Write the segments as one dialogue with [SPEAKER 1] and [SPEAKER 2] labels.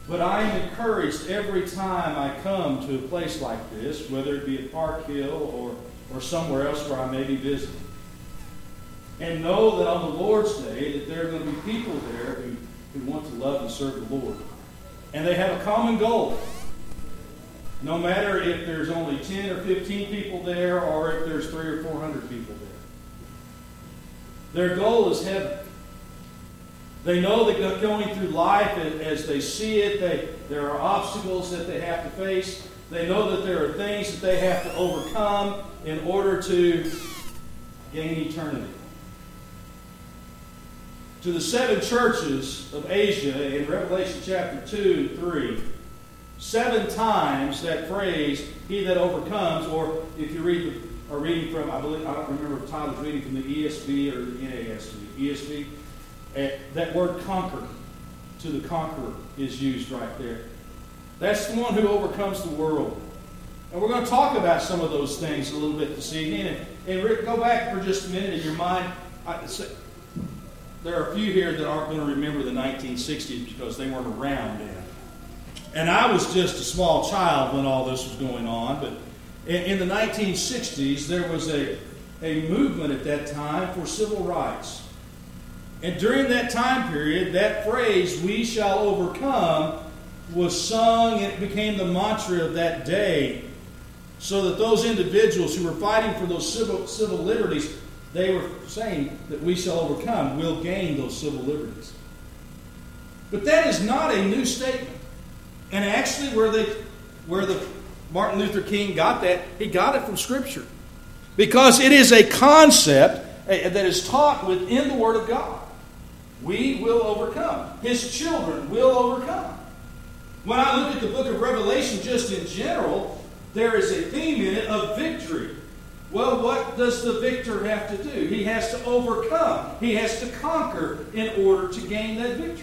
[SPEAKER 1] But I am encouraged every time I come to a place like this, whether it be at Park Hill or somewhere else where I may be visiting. And know that on the Lord's Day that there are going to be people there who want to love and serve the Lord. And they have a common goal. No matter if there's only 10 or 15 people there or if there's 300 or 400 people there. Their goal is heaven. They know that going through life as they see it, there are obstacles that they have to face. They know that there are things that they have to overcome in order to gain eternity. To the 7 churches of Asia in Revelation chapter 2 and 3, 7 times that phrase, he that overcomes, or if you are reading from, I don't remember if Tyler's reading from the ESV or the NASV. ESV, that word conquer, to the conqueror, is used right there. That's the one who overcomes the world. And we're going to talk about some of those things a little bit this evening. And Rick, go back for just a minute in your mind. There are a few here that aren't going to remember the 1960s because they weren't around then. And I was just a small child when all this was going on. But in the 1960s, there was a movement at that time for civil rights. And during that time period, that phrase, "we shall overcome," was sung, and it became the mantra of that day. So that those individuals who were fighting for those civil liberties, they were saying that we shall overcome, we'll gain those civil liberties. But that is not a new statement. And actually where the Martin Luther King got that, he got it from Scripture. Because it is a concept that is taught within the Word of God. We will overcome. His children will overcome. When I look at the book of Revelation just in general, there is a theme in it of victory. Well, what does the victor have to do? He has to overcome. He has to conquer in order to gain that victory.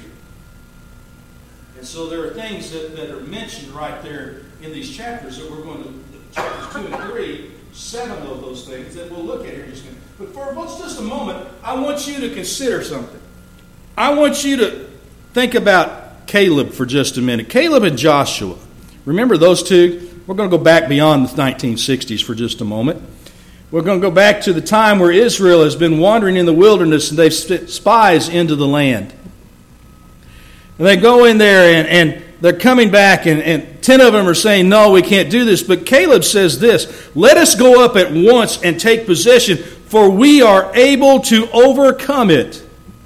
[SPEAKER 1] And so there are things that are mentioned right there in these chapters that we're going to, chapters 2 and 3, 7 of those things that we'll look at here in just a minute. But for just a moment, I want you to consider something. I want you to think about Caleb for just a minute. Caleb and Joshua. Remember those two? We're going to go back beyond the 1960s for just a moment. We're going to go back to the time where Israel has been wandering in the wilderness and they've sent spies into the land. And they go in there and they're coming back and 10 of them are saying, no, we can't do this. But Caleb says this, let us go up at once and take possession, for we are able to overcome it.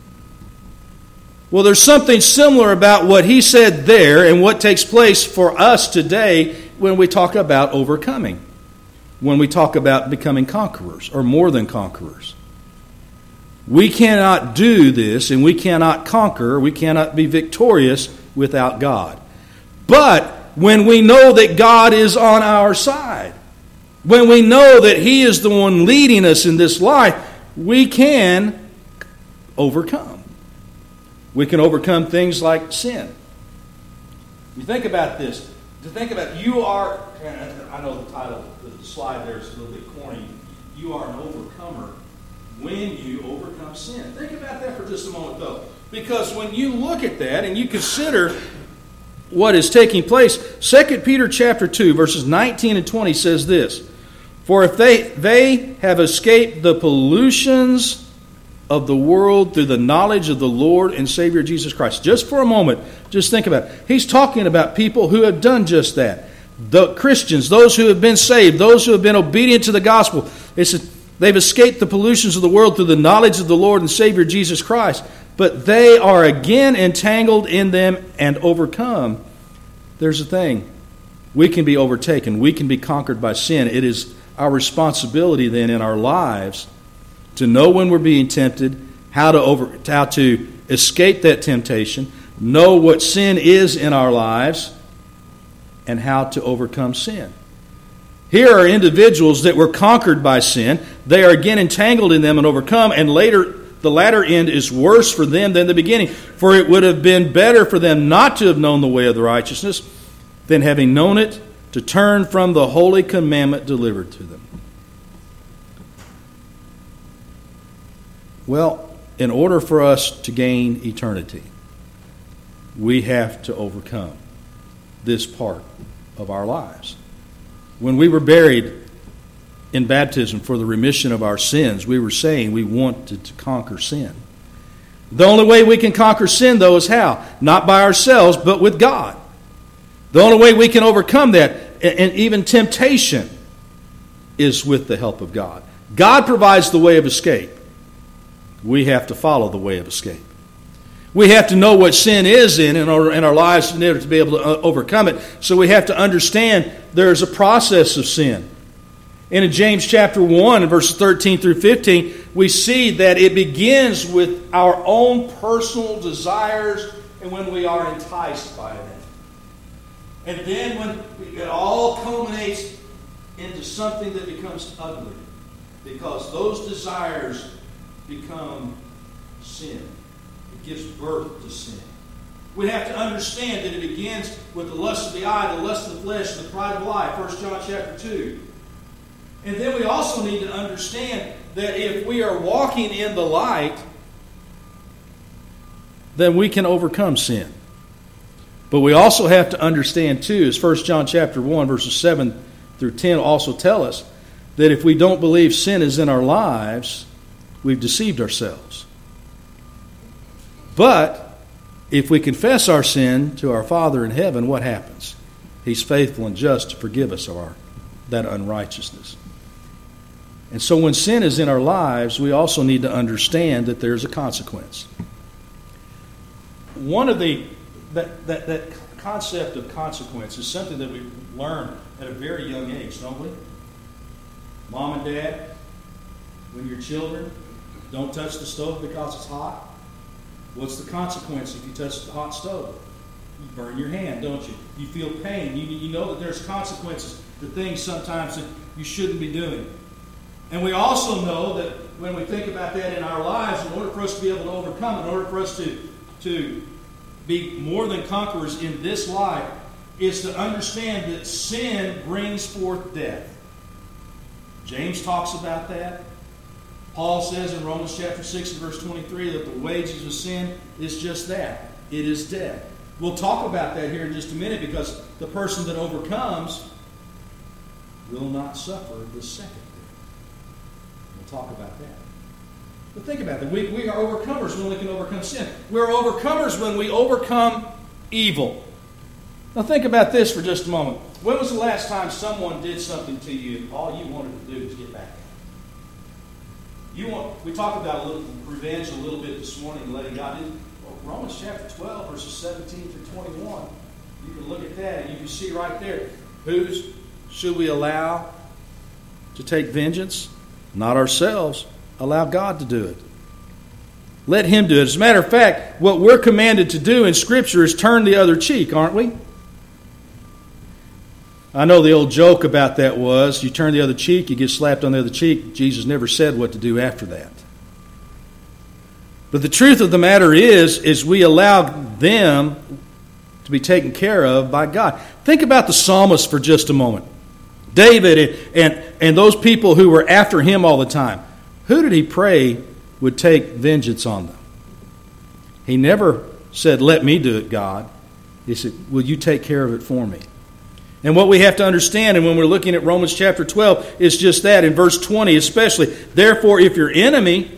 [SPEAKER 1] Well, there's something similar about what he said there and what takes place for us today when we talk about overcoming. When we talk about becoming conquerors or more than conquerors. We cannot do this and we cannot conquer, we cannot be victorious without God. But when we know that God is on our side, when we know that He is the one leading us in this life, we can overcome. We can overcome things like sin. You think about this. To think about, you are, I know the title, the slide there is a little bit corny. You are an overcomer when you overcome sin. Think about that for just a moment, though. Because when you look at that and you consider what is taking place, 2 Peter chapter 2, verses 19 and 20 says this, for if they have escaped the pollutions of the world through the knowledge of the Lord and Savior Jesus Christ. Just for a moment, just think about it. He's talking about people who have done just that. The Christians, those who have been saved, those who have been obedient to the gospel. They've escaped the pollutions of the world through the knowledge of the Lord and Savior Jesus Christ. But they are again entangled in them and overcome. There's a thing. We can be overtaken. We can be conquered by sin. It is our responsibility then in our lives to know when we're being tempted, how to escape that temptation, know what sin is in our lives, and how to overcome sin. Here are individuals that were conquered by sin. They are again entangled in them and overcome, and later the latter end is worse for them than the beginning. For it would have been better for them not to have known the way of the righteousness than having known it, to turn from the holy commandment delivered to them. Well, in order for us to gain eternity, we have to overcome. this part of our lives. When we were buried in baptism for the remission of our sins, we were saying we wanted to conquer sin. The only way we can conquer sin, though, is how? Not by ourselves, but with God. The only way we can overcome that, and even temptation, is with the help of God. God provides the way of escape. We have to follow the way of escape. We have to know what sin is in our lives in order to be able to overcome it. So we have to understand there's a process of sin. And in James chapter 1, verses 13 through 15, we see that it begins with our own personal desires and when we are enticed by them. And then when it all culminates into something that becomes ugly, because those desires become sin. It gives birth to sin. We have to understand that it begins with the lust of the eye, the lust of the flesh, and the pride of life. 1 John chapter 2. And then we also need to understand that if we are walking in the light, then we can overcome sin. But we also have to understand too, as 1 John chapter 1, verses 7 through 10 also tell us, that if we don't believe sin is in our lives, we've deceived ourselves. But if we confess our sin to our Father in heaven, what happens? He's faithful and just to forgive us of that unrighteousness. And so when sin is in our lives, we also need to understand that there's a consequence. One of that concept of consequence is something that we learn at a very young age, don't we? Mom and Dad, when your children don't touch the stove because it's hot, what's the consequence if you touch the hot stove? You burn your hand, don't you? You feel pain. You know that there's consequences to things sometimes that you shouldn't be doing. And we also know that when we think about that in our lives, in order for us to be able to overcome, in order for us to be more than conquerors in this life, is to understand that sin brings forth death. James talks about that. Paul says in Romans chapter 6 and verse 23 that the wages of sin is just that. It is death. We'll talk about that here in just a minute, because the person that overcomes will not suffer the second death. We'll talk about that. But think about that. We are overcomers when we can overcome sin. We're overcomers when we overcome evil. Now think about this for just a moment. When was the last time someone did something to you and all you wanted to do was get back at them? We talked about revenge a little bit this morning, letting God do. Romans chapter 12, verses 17 through 21. You can look at that and you can see right there. Whose should we allow to take vengeance? Not ourselves. Allow God to do it. Let Him do it. As a matter of fact, what we're commanded to do in Scripture is turn the other cheek, aren't we? I know the old joke about that was, you turn the other cheek, you get slapped on the other cheek. Jesus never said what to do after that. But the truth of the matter is we allow them to be taken care of by God. Think about the psalmist for just a moment. David and those people who were after him all the time. Who did he pray would take vengeance on them? He never said, let me do it, God. He said, will you take care of it for me? And what we have to understand, and when we're looking at Romans chapter 12, is just that. In verse 20 especially, therefore if your enemy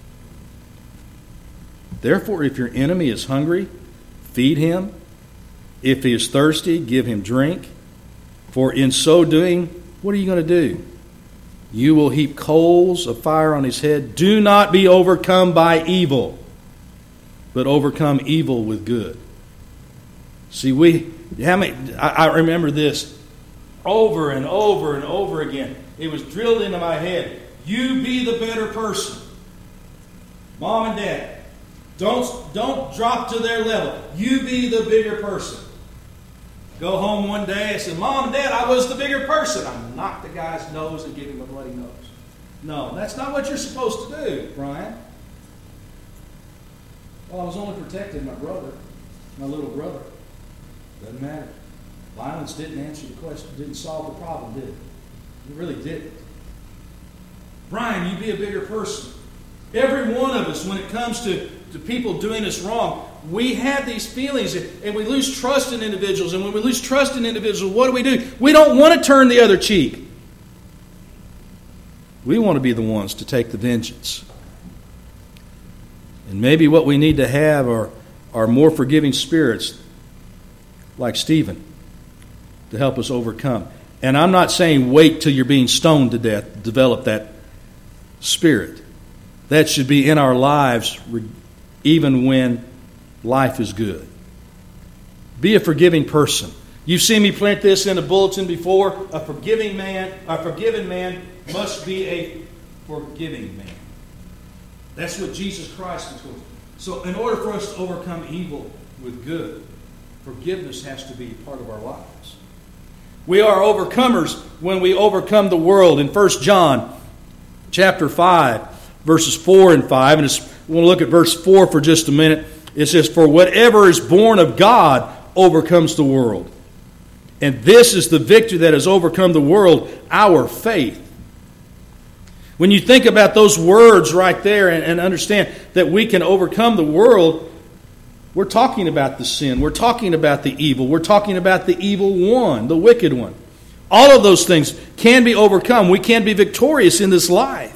[SPEAKER 1] is hungry, feed him. If he is thirsty, give him drink. For in so doing, what are you going to do? You will heap coals of fire on his head. Do not be overcome by evil, but overcome evil with good. See, I remember this over and over and over again. It was drilled into my head. You be the better person. Mom and Dad, don't drop to their level. You be the bigger person. Go home one day and say, Mom and Dad, I was the bigger person. I knocked the guy's nose and give him a bloody nose. No, that's not what you're supposed to do, Brian. Well, I was only protecting my brother, my little brother. Doesn't matter. Violence didn't answer the question, didn't solve the problem, did it? It really didn't. Brian, you be a bigger person. Every one of us, when it comes to to people doing us wrong, we have these feelings and we lose trust in individuals. And when we lose trust in individuals, what do? We don't want to turn the other cheek. We want to be the ones to take the vengeance. And maybe what we need to have are more forgiving spirits like Stephen to help us overcome. And I'm not saying wait till you're being stoned to death to develop that spirit. That should be in our lives even when life is good. Be a forgiving person. You've seen me print this in a bulletin before. A forgiven man must be a forgiving man. That's what Jesus Christ is going. So in order for us to overcome evil with good, forgiveness has to be part of our lives. We are overcomers when we overcome the world. In 1 John chapter 5, verses 4 and 5, and we want to look at verse 4 for just a minute. It says, "For whatever is born of God overcomes the world. And this is the victory that has overcome the world, our faith." When you think about those words right there and understand that we can overcome the world, we're talking about the sin. We're talking about the evil. We're talking about the evil one, the wicked one. All of those things can be overcome. We can be victorious in this life.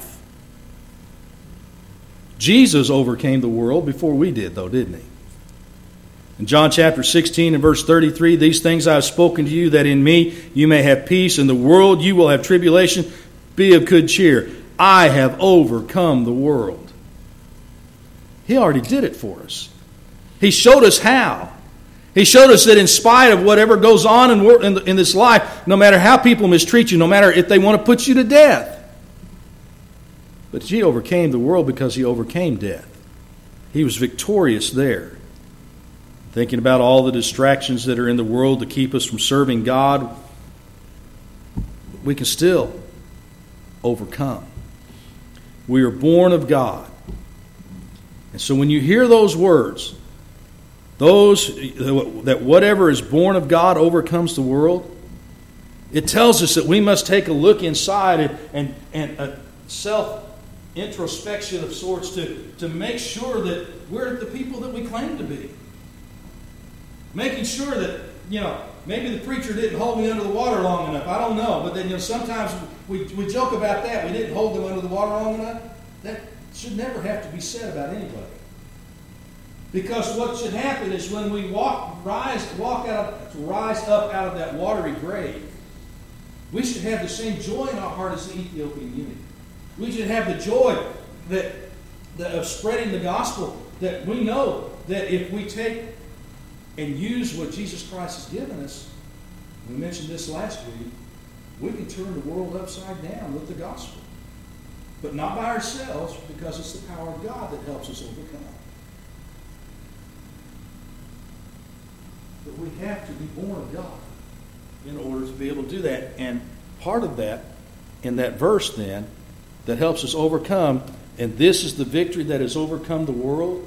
[SPEAKER 1] Jesus overcame the world before we did, though, didn't he? In John chapter 16 and verse 33, "These things I have spoken to you, that in me you may have peace. In the world you will have tribulation. Be of good cheer. I have overcome the world." He already did it for us. He showed us how. He showed us that in spite of whatever goes on in this life, no matter how people mistreat you, no matter if they want to put you to death, but he overcame the world because he overcame death. He was victorious there. Thinking about all the distractions that are in the world to keep us from serving God, we can still overcome. We are born of God. And so when you hear those words, that whatever is born of God overcomes the world, it tells us that we must take a look inside and a self-introspection of sorts to make sure that we're the people that we claim to be. Making sure that, maybe the preacher didn't hold me under the water long enough. I don't know. But then, sometimes we joke about that. We didn't hold them under the water long enough. That should never have to be said about anybody. Because what should happen is when we rise up out of that watery grave, we should have the same joy in our heart as the Ethiopian eunuch. We should have the joy of spreading the gospel, that we know that if we take and use what Jesus Christ has given us, we mentioned this last week, we can turn the world upside down with the gospel. But not by ourselves, because it's the power of God that helps us overcome. But we have to be born of God in order to be able to do that. And part of that, in that verse then, that helps us overcome, and this is the victory that has overcome the world,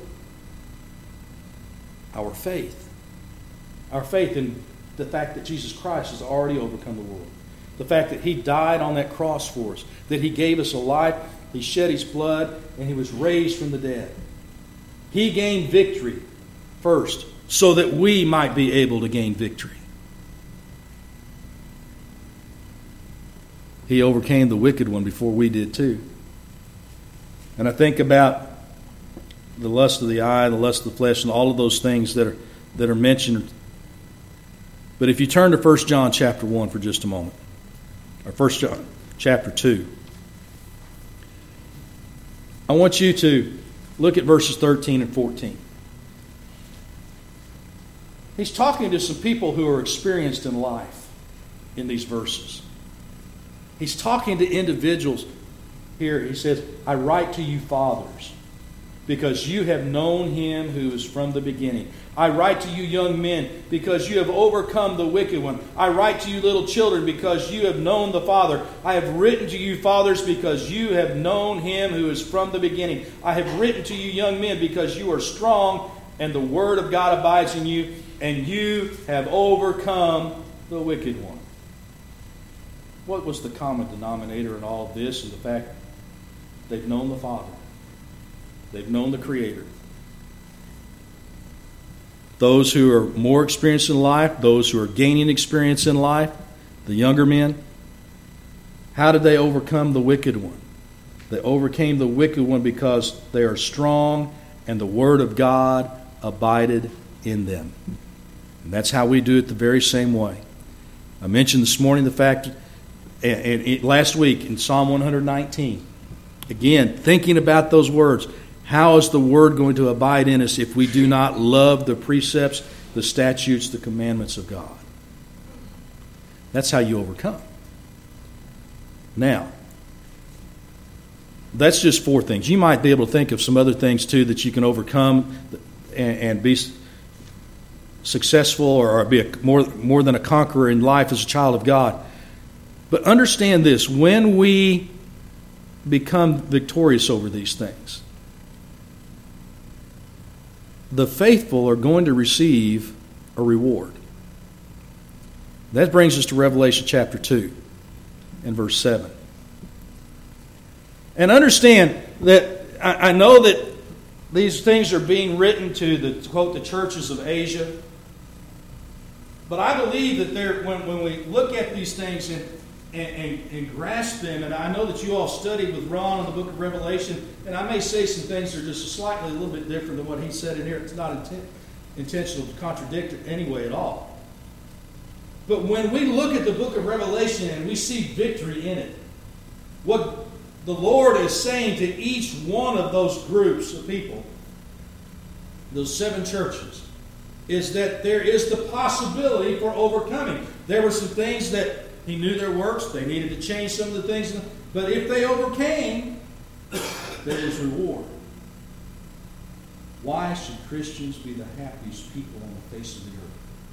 [SPEAKER 1] our faith. Our faith in the fact that Jesus Christ has already overcome the world. The fact that he died on that cross for us. That he gave us a life. He shed his blood. And he was raised from the dead. He gained victory first so that we might be able to gain victory. He overcame the wicked one before we did too. And I think about the lust of the eye, the lust of the flesh, and all of those things that are mentioned. But if you turn to 1 John chapter 1 for just a moment, or 1 John chapter 2, I want you to look at verses 13 and 14. He's talking to some people who are experienced in life in these verses. He's talking to individuals here. He says, "I write to you, fathers, because you have known him who is from the beginning. I write to you, young men, because you have overcome the wicked one. I write to you, little children, because you have known the Father. I have written to you, fathers, because you have known him who is from the beginning. I have written to you, young men, because you are strong, and the word of God abides in you, and you have overcome the wicked one." What was the common denominator in all of this? Is the fact they've known the Father. They've known the Creator. those who are more experienced in life, those who are gaining experience in life, the younger men, how did they overcome the wicked one? They overcame the wicked one because they are strong and the Word of God abided in them. And that's how we do it the very same way. I mentioned this morning the fact, and last week in Psalm 119, again, thinking about those words. How is the Word going to abide in us if we do not love the precepts, the statutes, the commandments of God? That's how you overcome. Now, that's just 4 things. You might be able to think of some other things too that you can overcome and be successful or be more than a conqueror in life as a child of God. But understand this, when we become victorious over these things, the faithful are going to receive a reward. That brings us to Revelation chapter 2 and verse 7. And understand that I know that these things are being written to quote, the churches of Asia. But I believe that when we look at these things and grasp them, and I know that you all studied with Ron in the book of Revelation, and I may say some things that are just slightly a little bit different than what he said in here. It's not intentional to contradict it anyway at all. But when we look at the book of Revelation and we see victory in it, what the Lord is saying to each one of those groups of people, those 7 churches, is that there is the possibility for overcoming. There were some things that He knew their works. They needed to change some of the things. But if they overcame, there was reward. Why should Christians be the happiest people on the face of the earth?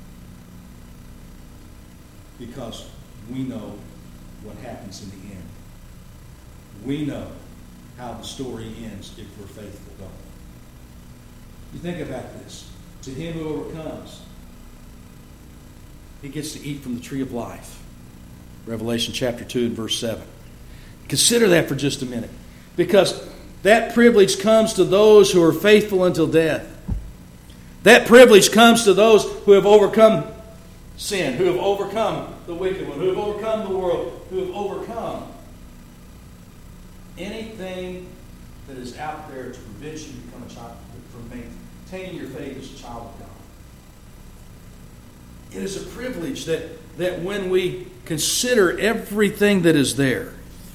[SPEAKER 1] Because we know what happens in the end. We know how the story ends if we're faithful, don't we? You think about this. To him who overcomes, he gets to eat from the tree of life. Revelation chapter 2 and verse 7. Consider that for just a minute. Because that privilege comes to those who are faithful until death. That privilege comes to those who have overcome sin, who have overcome the wicked one, who have overcome the world, who have overcome anything that is out there to prevent you become a child, from maintaining your faith as a child of God. It is a privilege that when we consider everything that is there,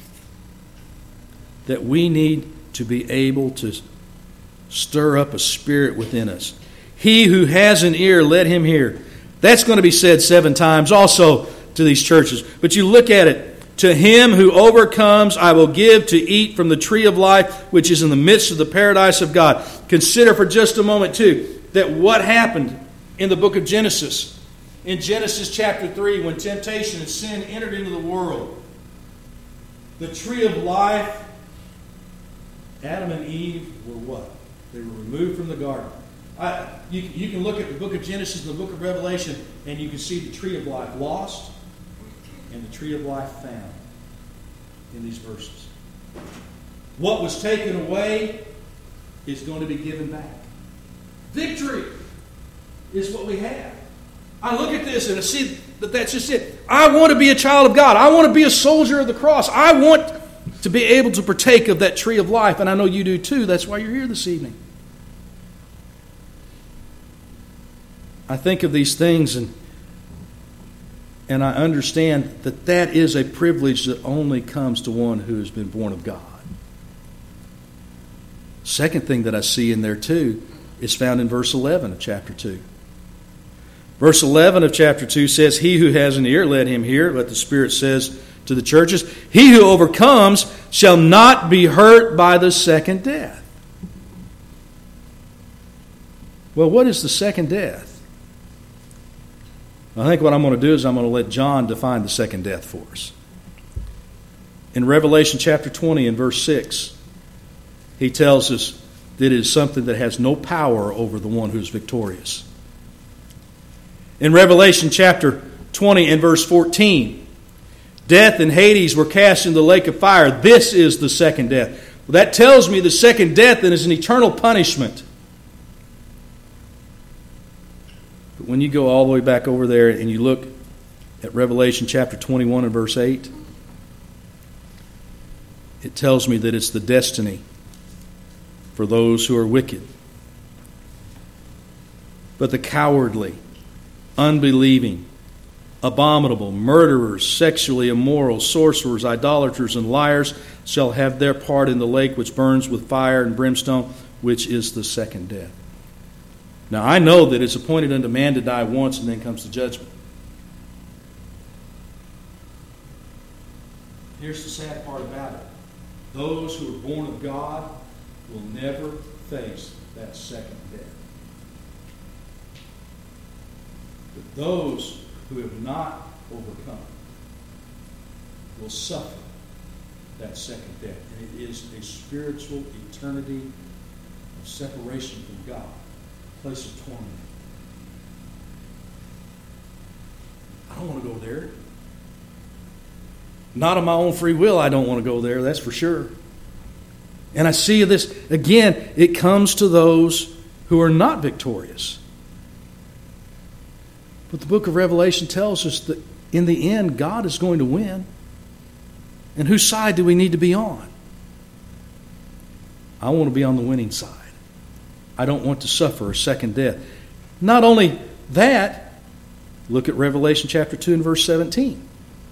[SPEAKER 1] that we need to be able to stir up a spirit within us. He who has an ear, let him hear. That's going to be said 7 times also to these churches. But you look at it. To him who overcomes, I will give to eat from the tree of life, which is in the midst of the paradise of God. Consider for just a moment, too, that what happened in the book of Genesis. In Genesis chapter 3, when temptation and sin entered into the world, the tree of life, Adam and Eve were what? They were removed from the garden. You can look at the book of Genesis and the book of Revelation, and you can see the tree of life lost and the tree of life found in these verses. What was taken away is going to be given back. Victory is what we have. I look at this and I see that that's just it. I want to be a child of God. I want to be a soldier of the cross. I want to be able to partake of that tree of life, and I know you do too. That's why you're here this evening. I think of these things and I understand that that is a privilege that only comes to one who has been born of God. Second thing that I see in there too is found in verse 11 of chapter 2. Verse 11 of chapter 2 says, he who has an ear, let him hear what the Spirit says to the churches. He who overcomes shall not be hurt by the second death. Well, what is the second death? I think what I'm going to do is I'm going to let John define the second death for us. In Revelation chapter 20 and verse 6, he tells us that it is something that has no power over the one who is victorious. In Revelation chapter 20 and verse 14, death and Hades were cast into the lake of fire. This is the second death. Well, that tells me the second death then is an eternal punishment. But when you go all the way back over there and you look at Revelation chapter 21 and verse 8, it tells me that it's the destiny for those who are wicked. But the cowardly, unbelieving, abominable, murderers, sexually immoral, sorcerers, idolaters, and liars shall have their part in the lake which burns with fire and brimstone, which is the second death. Now I know that it's appointed unto man to die once, and then comes the judgment. Here's the sad part about it. Those who are born of God will never face that second death. But those who have not overcome will suffer that second death. And it is a spiritual eternity of separation from God, a place of torment. I don't want to go there. Not of my own free will, I don't want to go there, that's for sure. And I see this, again, it comes to those who are not victorious. But the book of Revelation tells us that in the end, God is going to win. And whose side do we need to be on? I want to be on the winning side. I don't want to suffer a second death. Not only that, look at Revelation chapter 2 and verse 17.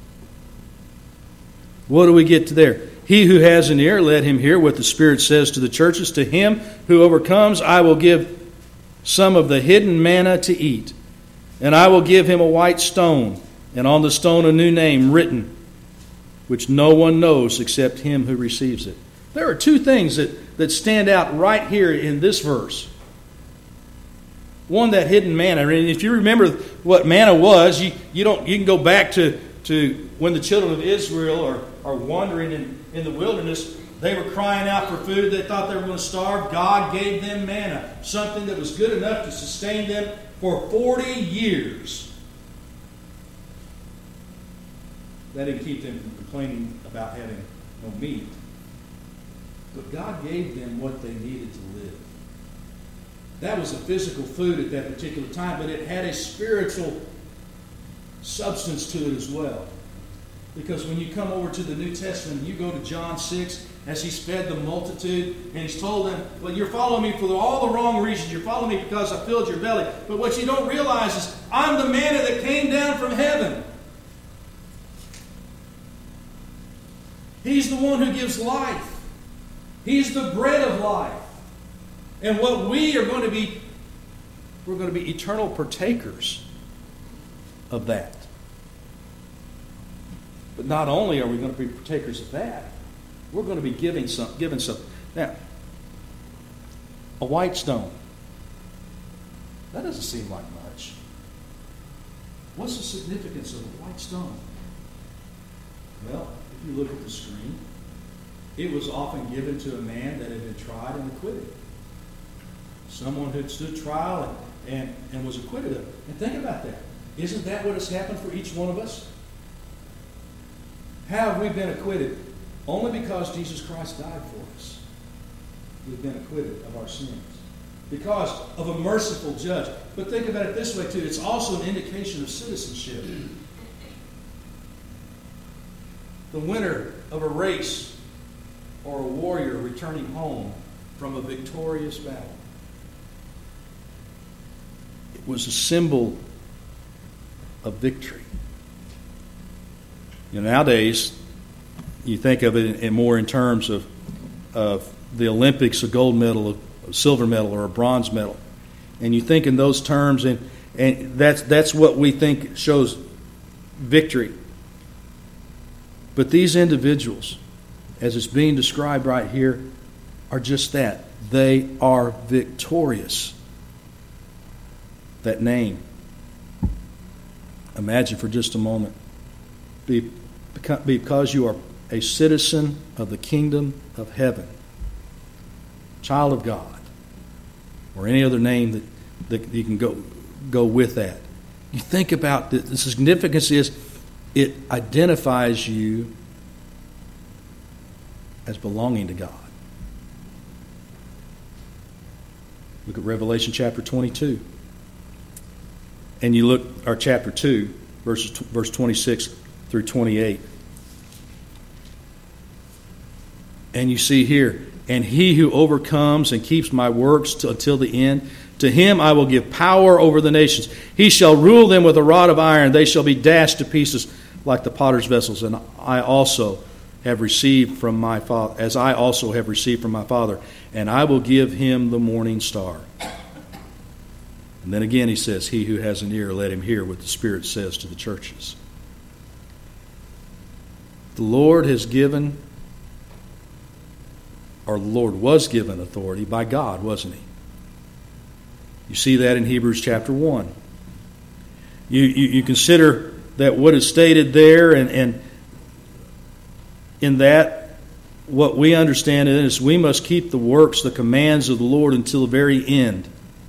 [SPEAKER 1] What do we get to there? He who has an ear, let him hear what the Spirit says to the churches. To him who overcomes, I will give some of the hidden manna to eat. And I will give him a white stone, and on the stone a new name written, which no one knows except him who receives it. There are two things that stand out right here in this verse. One, that hidden manna. And if you remember what manna was, you can go back to when the children of Israel are wandering in the wilderness. They were crying out for food. They thought they were going to starve. God gave them manna, something that was good enough to sustain them for 40 years. That didn't keep them from complaining about having no meat. But God gave them what they needed to live. That was a physical food at that particular time, but it had a spiritual substance to it as well. Because when you come over to the New Testament, you go to John 6, as he's fed the multitude, and he's told them, well, you're following me for all the wrong reasons. You're following me because I filled your belly. But what you don't realize is, I'm the manna that came down from heaven. He's the one who gives life. He's the bread of life. And what we are going to be, we're going to be eternal partakers of that. But not only are we going to be partakers of that, we're going to be given something. Now, a white stone. That doesn't seem like much. What's the significance of a white stone? Well, if you look at the screen, it was often given to a man that had been tried and acquitted. Someone who had stood trial and was acquitted of it. And think about that. Isn't that what has happened for each one of us? How have we been acquitted? Only because Jesus Christ died for us. We've been acquitted of our sins. Because of a merciful judge. But think about it this way too. It's also an indication of citizenship. The winner of a race or a warrior returning home from a victorious battle. It was a symbol of victory. Nowadays, you think of it more in terms of the Olympics, a gold medal, a silver medal, or a bronze medal. And you think in those terms, and that's what we think shows victory. But these individuals, as it's being described right here, are just that. They are victorious. That name. Imagine for just a moment. Because you are a citizen of the kingdom of heaven, child of God, or any other name that you can go with that. You think about the significance is it identifies you as belonging to God. Look at Revelation chapter 22. and you look, our chapter 2, verse 26 through 28. And you see here, and he who overcomes and keeps my works until the end, to him I will give power over the nations. He shall rule them with a rod of iron. They shall be dashed to pieces like the potter's vessels. And I also have received from my Father, as I also have received from my Father. And I will give him the morning star. And then again he says, he who has an ear, let him hear what the Spirit says to the churches. The Lord has given, or the Lord was given authority by God, wasn't he? You see that in Hebrews chapter 1. You consider that what is stated there, and in that, what we understand is we must keep the works, the commands of the Lord until the very end.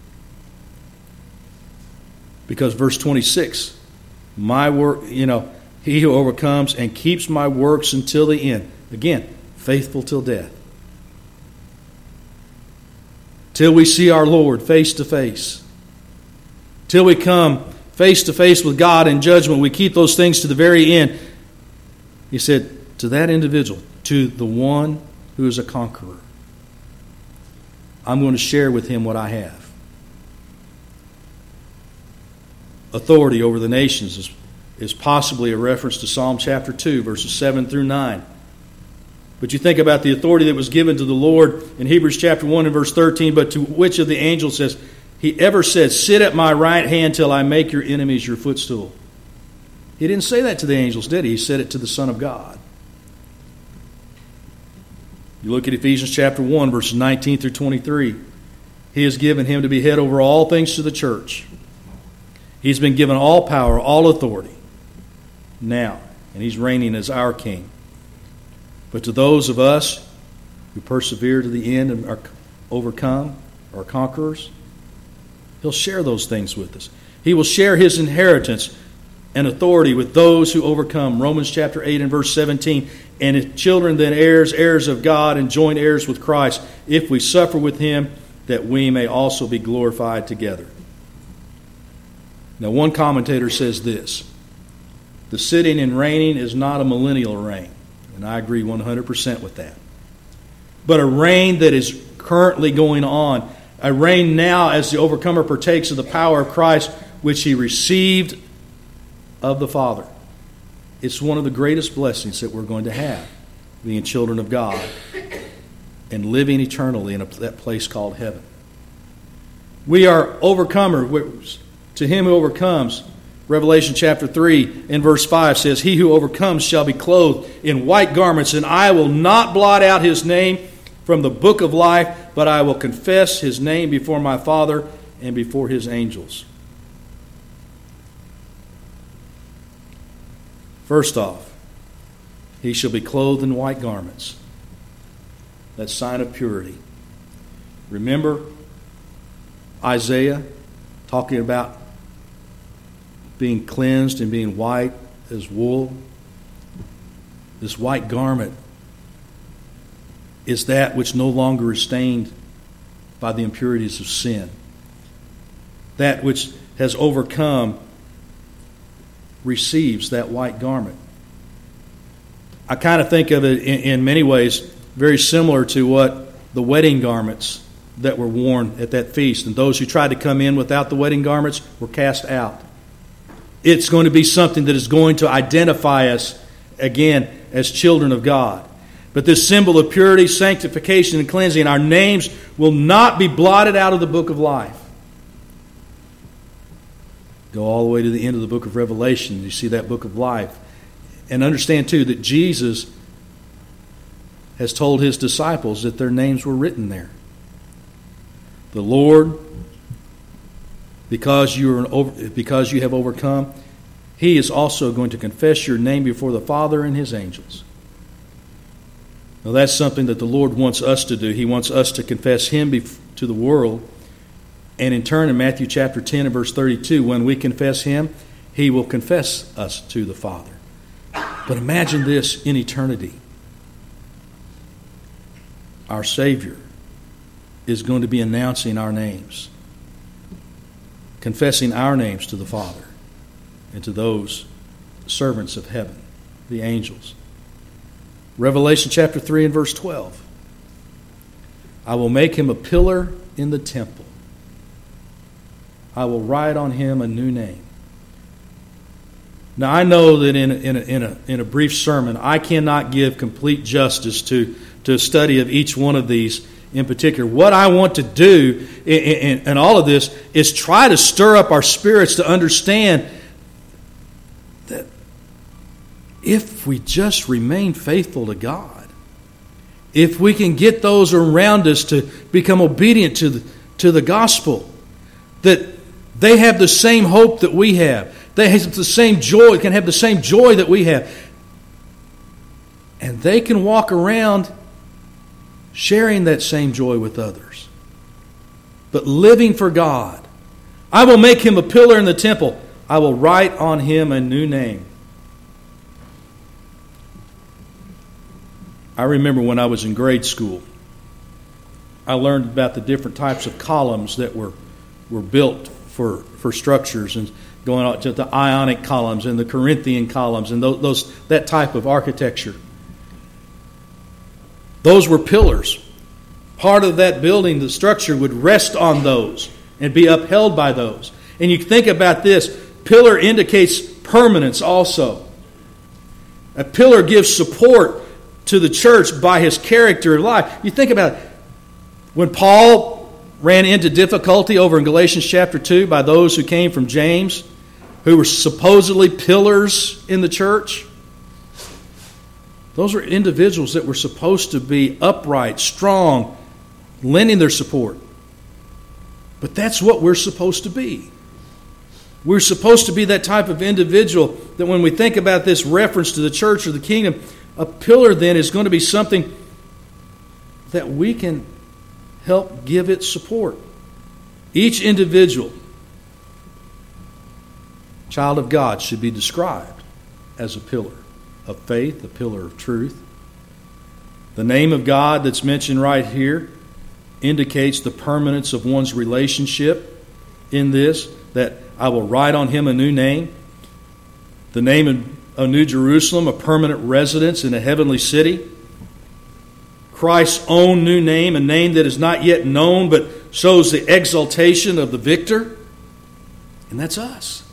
[SPEAKER 1] Because verse 26, my work, he who overcomes and keeps my works until the end. Again, faithful till death. Till we see our Lord face to face. Till we come face to face with God in judgment, we keep those things to the very end. He said, to that individual, to the one who is a conqueror, I'm going to share with him what I have. Authority over the nations is possibly a reference to Psalm chapter 2, verses 7 through 9. But you think about the authority that was given to the Lord in Hebrews chapter 1 and verse 13, but to which of the angels says, he ever said, sit at my right hand till I make your enemies your footstool? He didn't say that to the angels, did he? He said it to the Son of God. You look at Ephesians chapter 1, verses 19 through 23. He has given him to be head over all things to the church. He's been given all power, all authority now, and he's reigning as our king. But to those of us who persevere to the end and are overcome, or conquerors, he'll share those things with us. He will share his inheritance and authority with those who overcome. Romans chapter 8 and verse 17. And if children, then heirs, heirs of God, and joint heirs with Christ, if we suffer with him, that we may also be glorified together. Now, one commentator says this: the sitting and reigning is not a millennial reign. And I agree 100% with that. But a reign that is currently going on. A reign now as the overcomer partakes of the power of Christ, which he received of the Father. It's one of the greatest blessings that we're going to have, being children of God and living eternally in that place called heaven. We are overcomers. To him who overcomes, Revelation chapter 3 in verse 5 says, he who overcomes shall be clothed in white garments, and I will not blot out his name from the book of life, but I will confess his name before my Father and before his angels. First off, he shall be clothed in white garments. That sign of purity. Remember Isaiah talking about being cleansed and being white as wool? This white garment is that which no longer is stained by the impurities of sin. That which has overcome receives that white garment. I kind of think of it in many ways very similar to what the wedding garments that were worn at that feast. And those who tried to come in without the wedding garments were cast out. It's going to be something that is going to identify us again as children of God. But this symbol of purity, sanctification, and cleansing, our names will not be blotted out of the book of life. Go all the way to the end of the book of Revelation. You see that book of life. And understand, too, that Jesus has told his disciples that their names were written there. The Lord, because you have overcome, he is also going to confess your name before the Father and his angels. Now, that's something that the Lord wants us to do. He wants us to confess him to the world. And in turn, in Matthew chapter 10 and verse 32, when we confess him, he will confess us to the Father. But imagine this in eternity. Our Savior is going to be announcing our names. confessing our names to the Father and to those servants of heaven, the angels. Revelation chapter 3 and verse 12. I will make him a pillar in the temple. I will write on him a new name. Now I know that in a brief sermon I cannot give complete justice to a study of each one of these in particular. What I want to do in all of this is try to stir up our spirits to understand that if we just remain faithful to God, if we can get those around us to become obedient to the gospel, that they have the same hope that we have. They have the same joy, can have the same joy that we have. And they can walk around sharing that same joy with others. But living for God. I will make him a pillar in the temple. I will write on him a new name. I remember when I was in grade school, I learned about the different types of columns that were built for structures, and going out to the Ionic columns and the Corinthian columns and that type of architecture. Those were pillars. Part of that building, the structure, would rest on those and be upheld by those. And you think about this, pillar indicates permanence also. A pillar gives support to the church by his character and life. You think about it. When Paul ran into difficulty over in Galatians chapter 2 by those who came from James, who were supposedly pillars in the church, those were individuals that were supposed to be upright, strong, lending their support. But that's what we're supposed to be. We're supposed to be that type of individual that when we think about this reference to the church or the kingdom, a pillar then is going to be something that we can help give it support. Each individual, child of God, should be described as a pillar of faith, a pillar of truth. The name of God that's mentioned right here indicates the permanence of one's relationship in this, that I will write on him a new name. The name of New Jerusalem, a permanent residence in a heavenly city. Christ's own new name, a name that is not yet known but shows the exaltation of the victor. And that's us.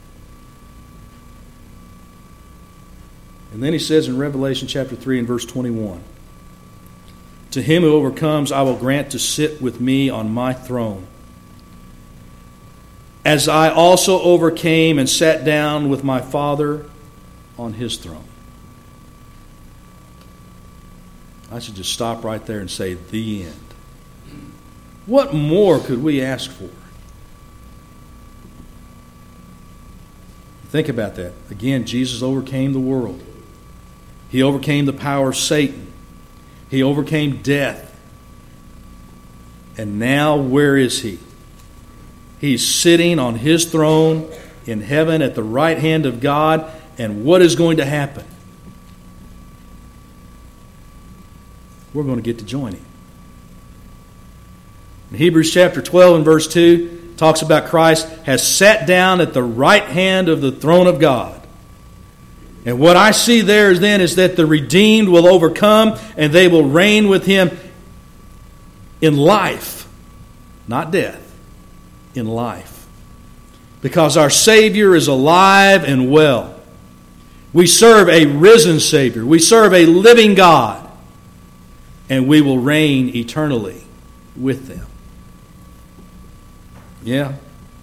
[SPEAKER 1] And then he says in Revelation chapter 3 and verse 21, to him who overcomes I will grant to sit with me on my throne, as I also overcame and sat down with my Father on his throne. I should just stop right there and say, the end. What more could we ask for? Think about that. Again, Jesus overcame the world. He overcame the power of Satan. He overcame death. And now where is he? He's sitting on his throne in heaven at the right hand of God. And what is going to happen? We're going to get to join him. In Hebrews chapter 12 and verse 2 talks about Christ has sat down at the right hand of the throne of God. And what I see there is that the redeemed will overcome and they will reign with him in life, not death, in life. Because our Savior is alive and well. We serve a risen Savior. We serve a living God. And we will reign eternally with them. Yeah.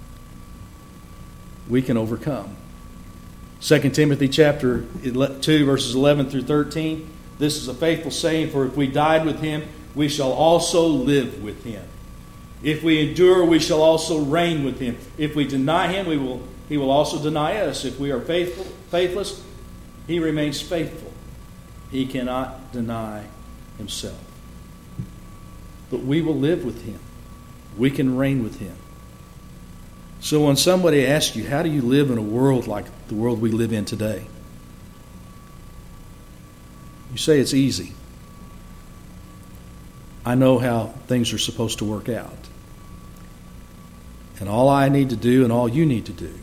[SPEAKER 1] We can overcome. 2 Timothy chapter 2, verses 11 through 13. This is a faithful saying, for if we died with him, we shall also live with him. If we endure, we shall also reign with him. If we deny him, he will also deny us. If we are faithless, he remains faithful. He cannot deny himself. But we will live with him. We can reign with him. So when somebody asks you, how do you live in a world like the world we live in today? You say it's easy. I know how things are supposed to work out.
[SPEAKER 2] And all I need to do and all you need to do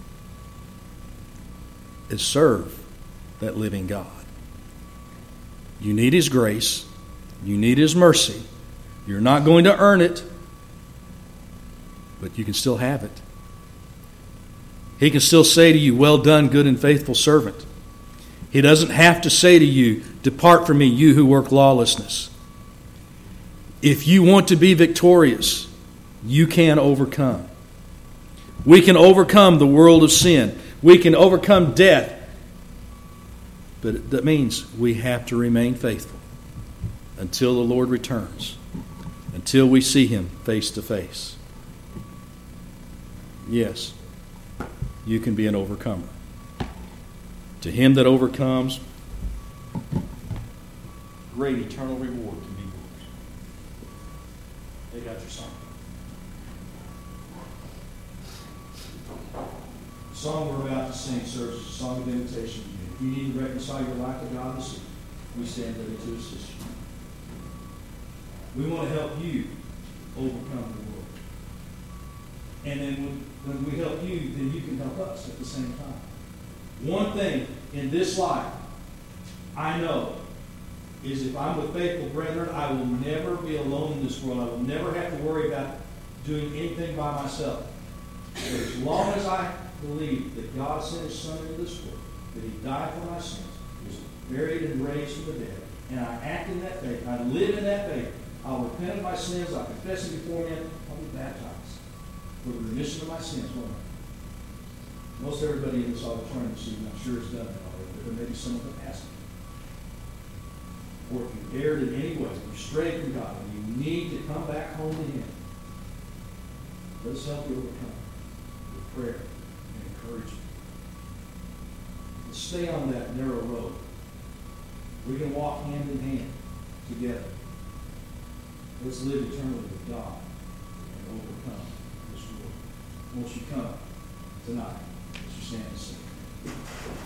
[SPEAKER 2] is serve that living God. You need His grace. You need His mercy. You're not going to earn it, but you can still have it. He can still say to you, well done, good and faithful servant. He doesn't have to say to you, depart from me, you who work lawlessness. If you want to be victorious, you can overcome. We can overcome the world of sin. We can overcome death. But that means we have to remain faithful until the Lord returns, until we see Him face to face. Yes, you can be an overcomer. To him that overcomes, great eternal reward can be yours. They got your song. The song we're about to sing serves as a song of invitation to you. If you need to reconcile your life to God this evening, we stand ready to assist you. We want to help you overcome the world. And then when we help you, then you can help us at the same time. One thing in this life I know is if I'm with faithful brethren, I will never be alone in this world. I will never have to worry about doing anything by myself. But as long as I believe that God sent His Son into this world, that He died for my sins, was buried and raised from the dead, and I act in that faith, I live in that faith, I'll repent of my sins, I'll confess them before Him, I'll be baptized for the remission of my sins, won't I? Most everybody in this auditorium this evening, I'm sure, has done that already, but there may be someone that hasn't. Or if you've erred in any way, if you've strayed from God, and you need to come back home to Him, let us help you overcome with prayer and encouragement. Let's stay on that narrow road. We can walk hand in hand together. Let's live eternally with God and overcome this world. Won't you come tonight? Let's just stand and sing.